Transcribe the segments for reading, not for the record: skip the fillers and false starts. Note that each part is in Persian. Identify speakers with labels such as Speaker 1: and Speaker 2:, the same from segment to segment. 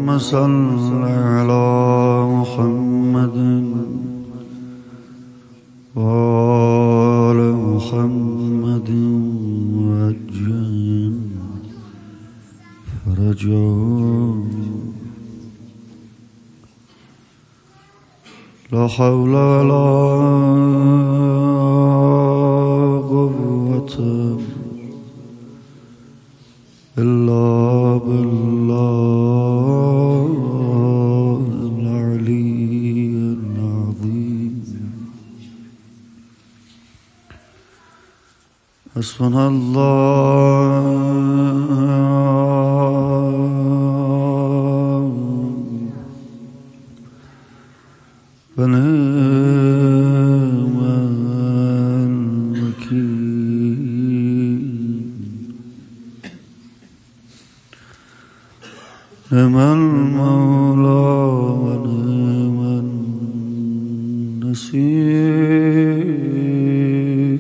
Speaker 1: اللهم صل على محمد وآل محمد وعجل فرجهم. لا حول ولا قوة إلا بالله العلي العظيم. حسبنا الله ونعم الوكيل. نعم المولى ونعم النصير.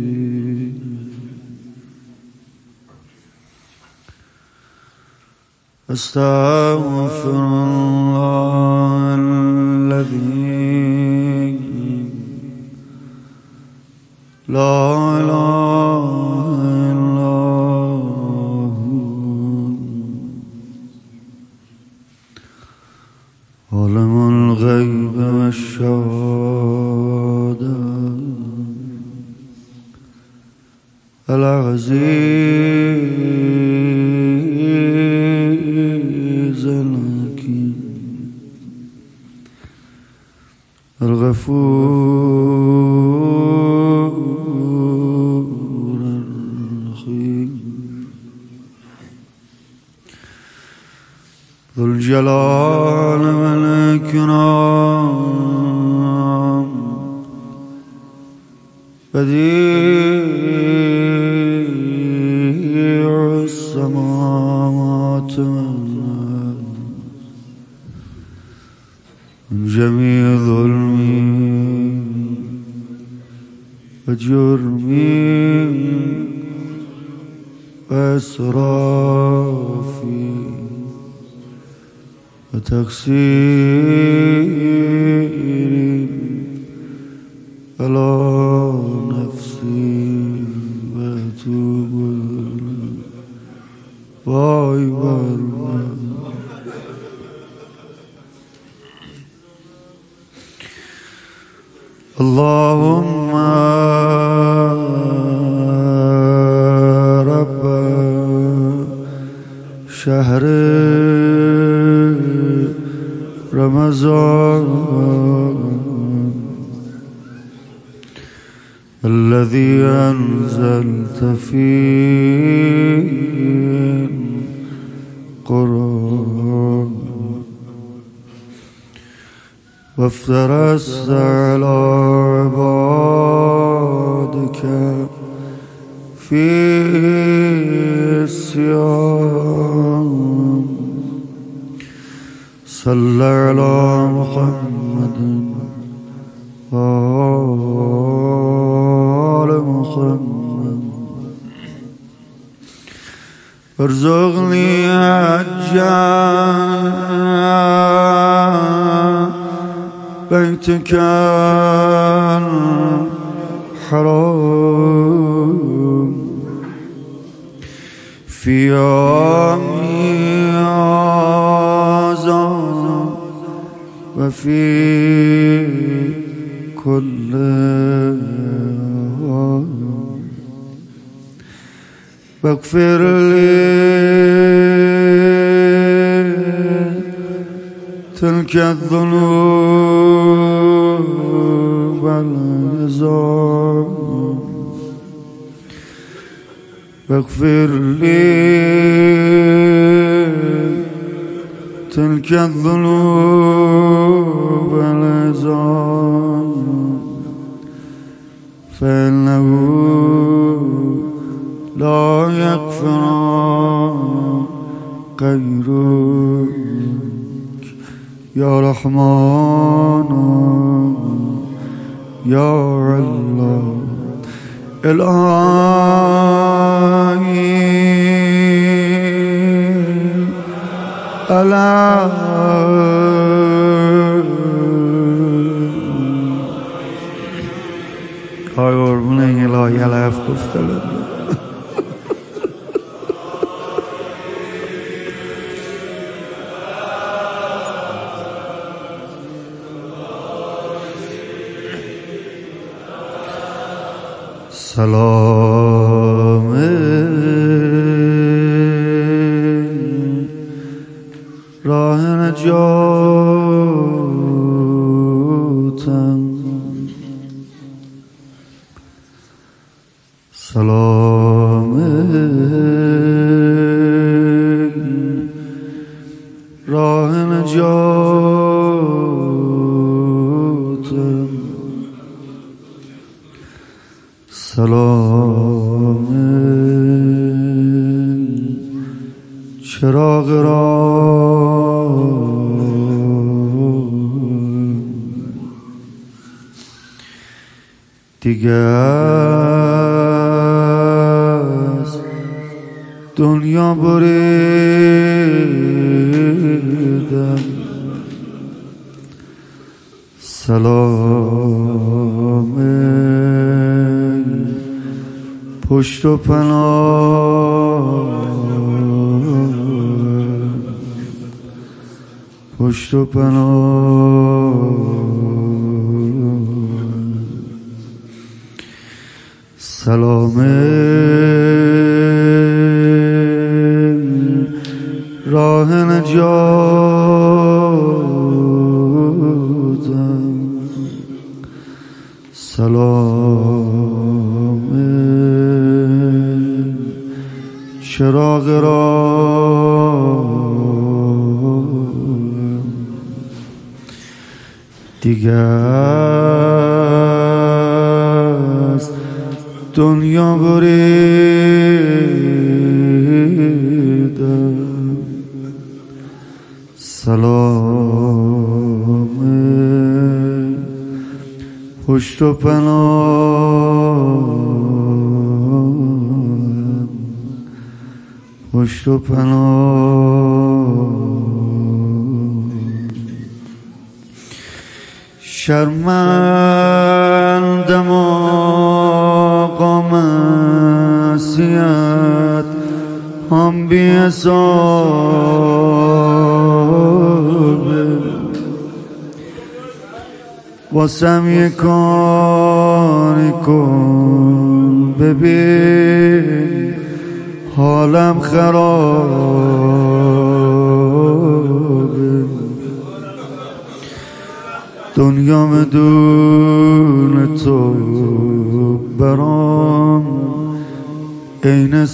Speaker 1: أستغفر الله الذي لا إله إلا هو عالم الغيب والشهادة العزيز الحكيم الغفور الرحيم ذو الجلال والإكرام بديع السماوات والأرض من جميع ظلمي وجرمي وإسرافي وتقصيري على نفسي وأتوب إليك. اللهم رب شهر رمضان الذي أنزلت فيه القرآن وافترست على عبادك في الصيام. صلى على محمد وآل محمد وارزقني حجا بيتك الحرام في يومي هذا وفي كل واغفر لي تلك الذنوب والعظام واغفر لي تلك الذنوب والعظام فإنه لا يغفر غيرك يا رحمن يا الله. إلهي آی قربون این الهی علف گفته سلام راه نجاتم، سلام راه نجاتم، سلام چراغ راه، دیگه از دنیا بریدم، سلام پشت و پناه، پشت و پناه، سلام راه نجاتم، سلام چراغ راه، دیگه از دنیا بریدم، سلام پشت و پناه، پشت و پناه، شرمندم آقا معصیت هم بی حسابه، واسم یه کاری کن ببین حالم خرابه، دنیا بدون تو برام عین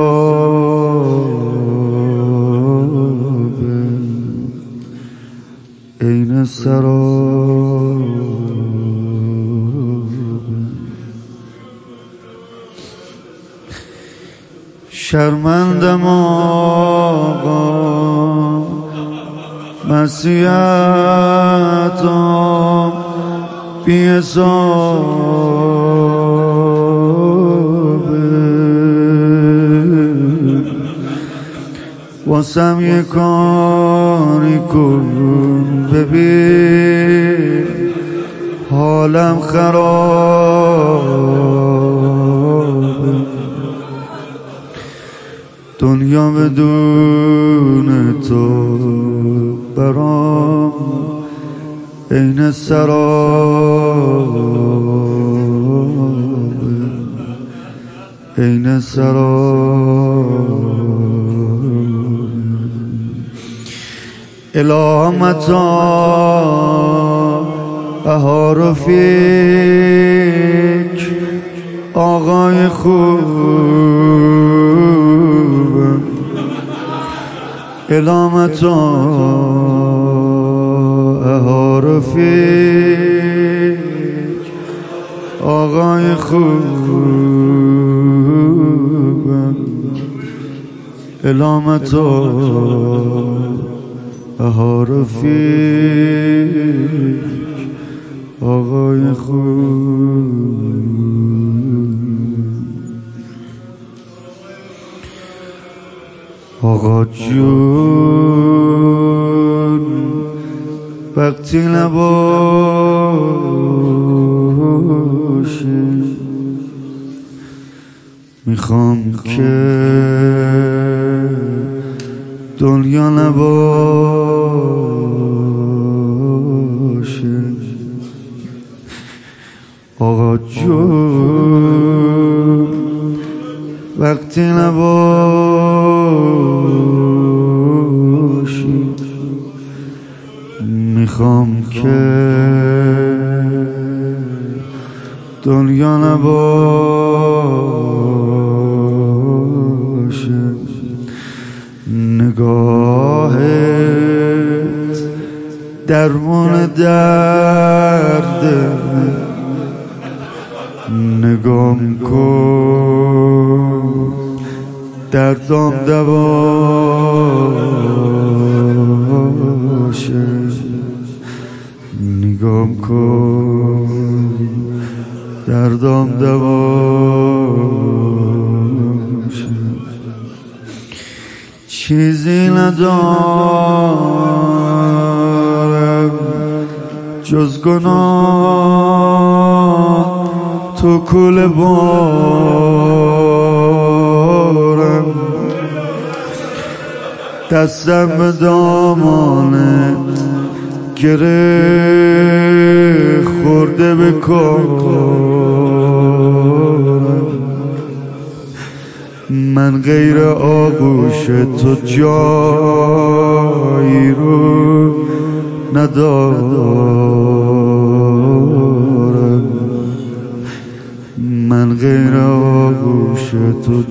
Speaker 1: سرابه، عین سرابه، شرمندم آقا معصیتم بی حسابه، واسم یه کاری کن ببین حالم خرابه، دنیا بدون تو برام عین سرابه، عین سرابه، اله متا بهار فیک آقای خوب، اله متا بهار فیک آقای خوب، اله متا بهار فیک آقای خوب، آقا جون وقتی نباشی میخوام که دنیا نباشه آقا جون وقتی نباشی میخوام که دنیا نباشه نگاهت درمون درده نگام کن دردام دواشه نگام کن دردام دواشه چیزی ندارم جز گناه تو کل بارم دستم به دامانت گره خورده به کارم من غیر آغوش تو جایی رو ندارم من غیر آغوش تو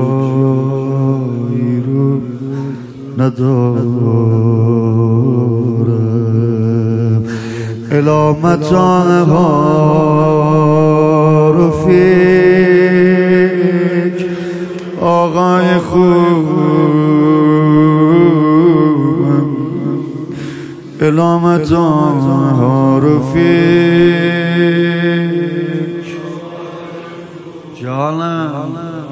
Speaker 1: جایی رو ندارم علامتان ها رفیق آقای خوبم علامتان ها رفیق جانم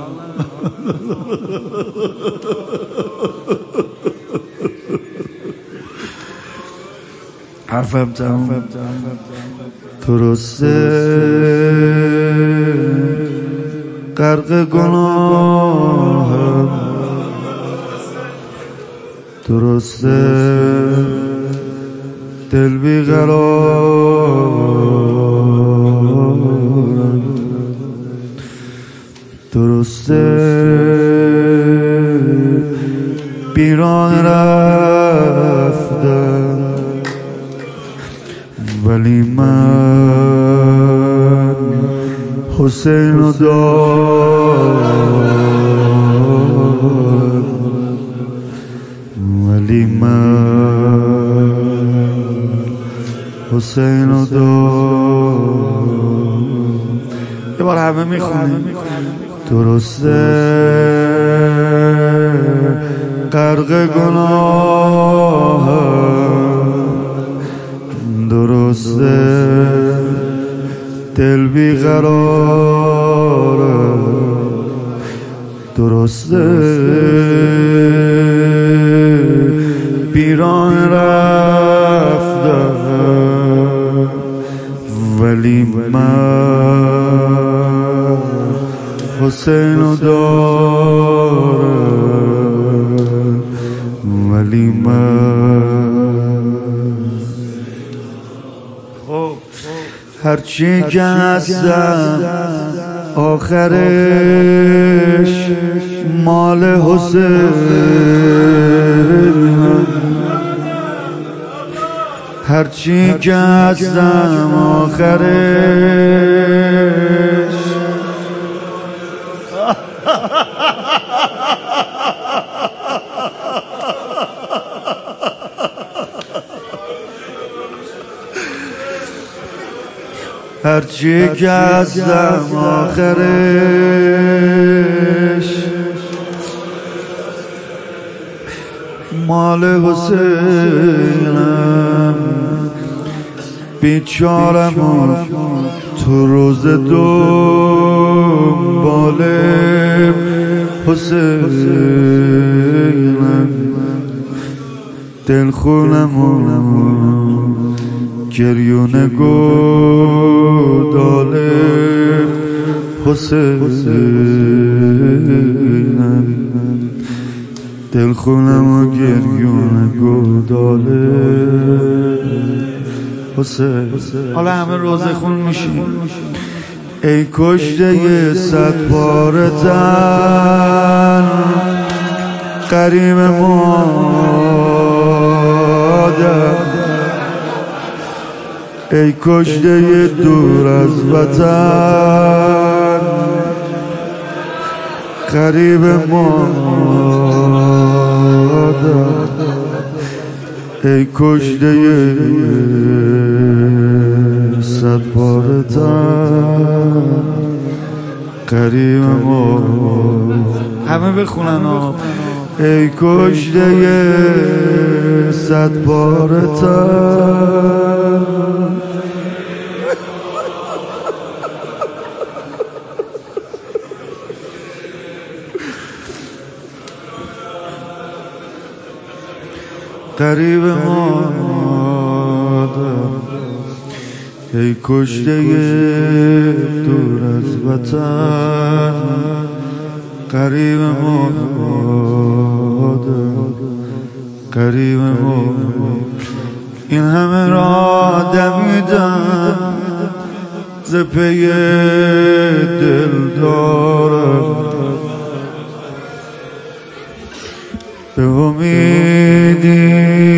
Speaker 1: حرفم تمام درسته غرق گناهم درسته دل بیقرارم درسته بیراه رفتم ولی من حسین رو دارم ولی من حسین رو دارم یه بار همه میخونیم درسته غرق گناهم درسته دل بیقراره درسته بیراه رفتم ولی من حسین رو دارم ولی من هرچی که هستم آخرش مال حسین هرچی که هستم آخرش هرچی که هستم آخرش مال حسینم بیچارم تو روز دنبال حسینم دل خونم و گریونه گوداله حسینم، دل خونم و گریونه گوداله حسین. حالا همه روزه خون میشیم. ای کشته 100 پاره تن غریب مادر، ای کشته دور از وطن غریب مادر، ای کشته 100 پاره تن غریب مادر. همه بخونن ای کشته 100 پاره تن غریب مادر، ای کشته دور از وطن غریب مادر، غریب مادر. این همه را دمیدم ز پی دل دارم، به امیدی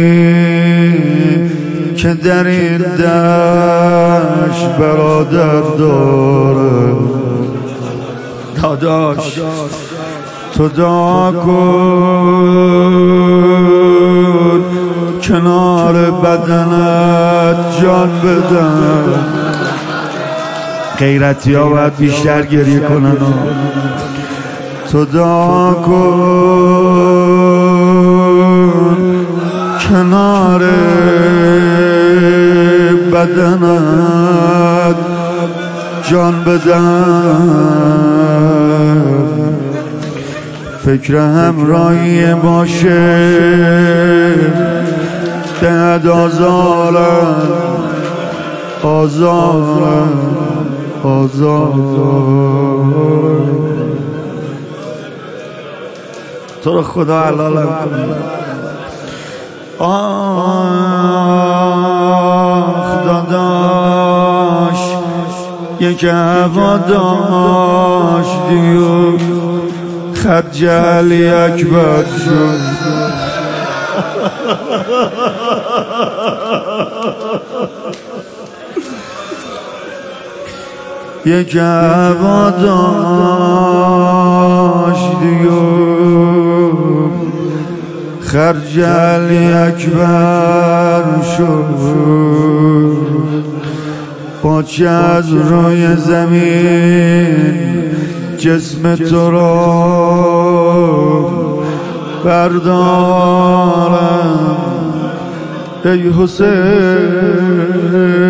Speaker 1: که در این دشت برادر دارم. داداش تو دعا کن کنار بدنت جان بدن. غیرتی ها باید بیشتر گریه کنن. تو دعا کن کنار بدنت جان بدن. فکر همراهی باشه دهد آزارم، آزارم، آزارم. تو رو خدا حلالم کن. آخ داداش یک هوا داشتی و خجلی اکبر شد. یک هوا داشتی و خجلی اکبر شد. پاچه از روی زمین جسم تو را بردارم ای حسین.